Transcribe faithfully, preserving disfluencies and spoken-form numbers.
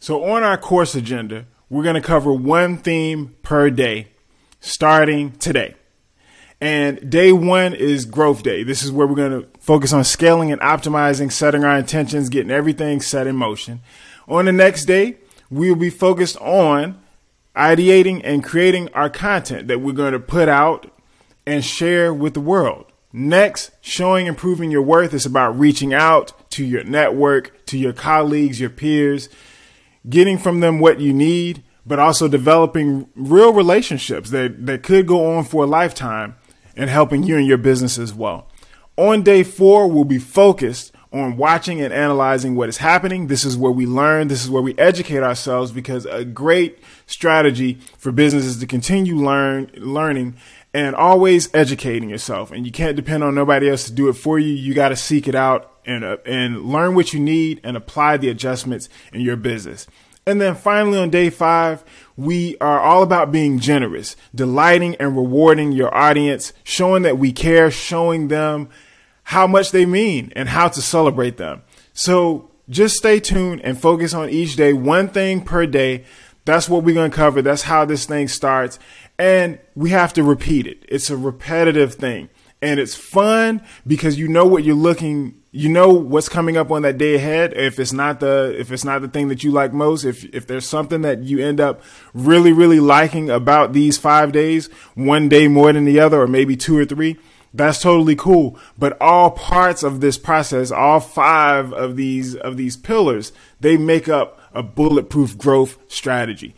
So on our course agenda, we're going to cover one theme per day, starting today. And day one is growth day. This is where we're going to focus on scaling and optimizing, setting our intentions, getting everything set in motion. On the next day, we'll be focused on ideating and creating our content that we're going to put out and share with the world. Next, showing and proving your worth is about reaching out to your network, to your colleagues, your peers, getting from them what you need, but also developing real relationships that, that could go on for a lifetime and helping you and your business as well. On day four, we'll be focused on watching and analyzing what is happening. This is where we learn. This is where we educate ourselves, because a great strategy for business is to continue learn learning and always educating yourself. And you can't depend on nobody else to do it for you. You got to seek it out and uh, and learn what you need and apply the adjustments in your business. And then finally, on day five, we are all about being generous, delighting and rewarding your audience, showing that we care, showing them how much they mean and how to celebrate them. So just stay tuned and focus on each day, one thing per day. That's what we're going to cover. That's how this thing starts. And we have to repeat it. It's a repetitive thing. And it's fun because you know what you're looking, you know what's coming up on that day ahead. If it's not the, if it's not the thing that you like most, if, if there's something that you end up really, really liking about these five days, one day more than the other, or maybe two or three, that's totally cool. But all parts of this process, all five of these, of these pillars, they make up a bulletproof growth strategy.